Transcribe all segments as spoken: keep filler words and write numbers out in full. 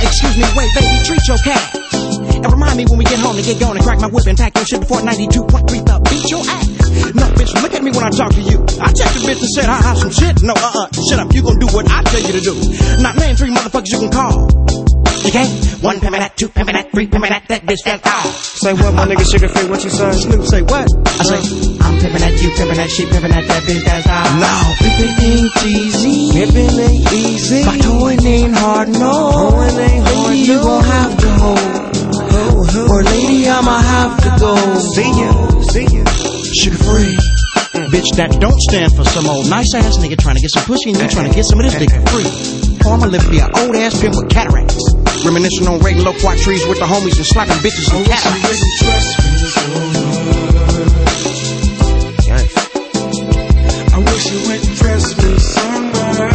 Excuse me, wait, baby, treat your cat. And remind me when we get home to get going and crack my whip and pack your shit before ninety-two point three the beat your ass. No, bitch, look at me when I talk to you. I checked the bitch and said, ha ha, some shit. No, uh-uh, shut up, you gon' do what I tell you to do. Not name three motherfuckers you can call. You can't. One pimpin' that, two pimpin' that, three pimpin' that, that bitch fell off. Say what, my nigga Sugar Free, what you say? Snoop say what? I say, I'm pimpin' that, you pimpin' that, she pimpin' that, that bitch that's off. No, pimpin' ain't easy. Pimpin' ain't easy. But hoeing ain't hard, no. Hoeing ain't hard, lady, you gon' have to hold. Ho, ho. Or lady, I'ma have to go. See ya, see ya. Sugar Free. Mm. Bitch, that don't stand for some old nice ass nigga trying to get some pussy and you trying to get some of this dick for free. Or I'ma live to be an old ass pimp with cataracts. Reminiscing on raiding low-quat trees with the homies and slapping bitches and cataracts. I wish you wouldn't trust me so much.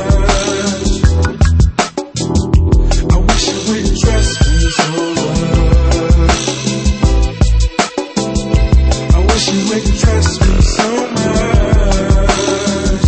I wish you wouldn't trust me so much. I wish you wouldn't trust me so much.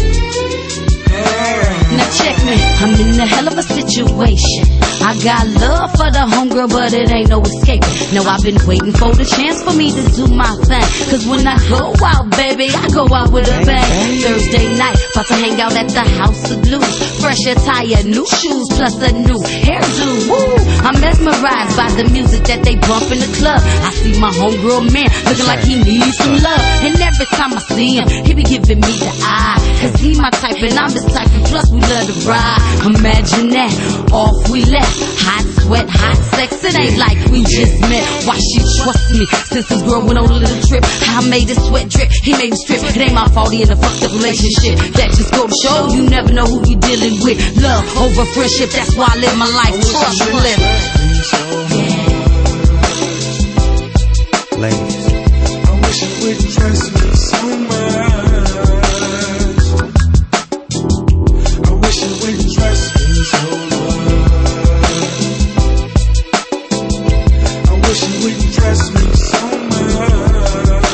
Now check me, I'm in a hell of a situation. I got love for the homegirl, but it ain't no escaping. No, I've been waiting for the chance for me to do my thing. Cause when I go out, baby, I go out with a bang. Thursday night, about to hang out at the House of Blues. Fresh attire, new shoes, plus a new hairdo. Woo! I'm mesmerized by the music that they bump in the club. I see my homegirl man looking like he needs some love. And every time I see him, he be giving me the eye. Cause he my type and I'm his type, and plus we love to ride. Imagine that, off we left. Hot sweat, hot sex, it ain't like we just met. Why she trust me since this girl went on a little trip? I made her sweat drip, he made me strip. It ain't my fault he in a fucked up relationship. That just go to show you never know who you dealing with. Love over friendship, that's why I live my life. Trust and live. Ladies, I wish you wouldn't trust me so much. I wish you wouldn't trust me so much. I wish you wouldn't trust me so much.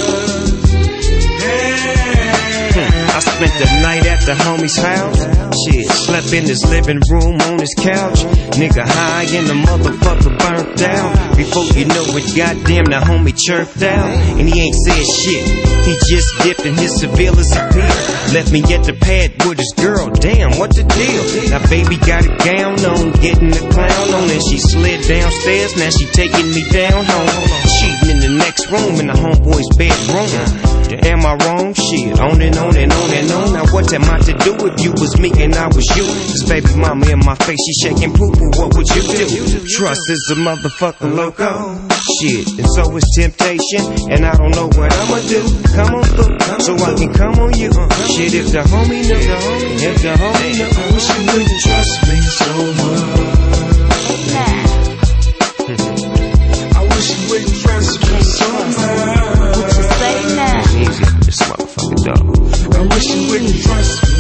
hmm. I spent the night at the homie's house. Shit, slept in his living room on his couch. Nigga high and the motherfucker burnt out. Before you know it, goddamn, the homie chirped out. And he ain't said shit, he just dipped in his surveillance appeal. Left me at the pad with his girl, damn, what the deal? Now baby got a gown on, getting the clown on. And she slid downstairs, now she taking me down home. Cheating in the next room, in the homeboy's bedroom. Am I wrong? Shit, on and on and on and on. Now what am I to do if you was me and I was you? This baby mama in my face, she shaking poo-poo, what would you do? Trust is a motherfucker loco. Shit, and so is temptation, and I don't know what I'ma do. Come on through, so I can come on you. Shit, if the homie knew, if the homie knew, I wish you wouldn't trust me so much. I wish you wouldn't trust me so much. What you say now? Easy, this motherfucker dog. I wish you wouldn't trust me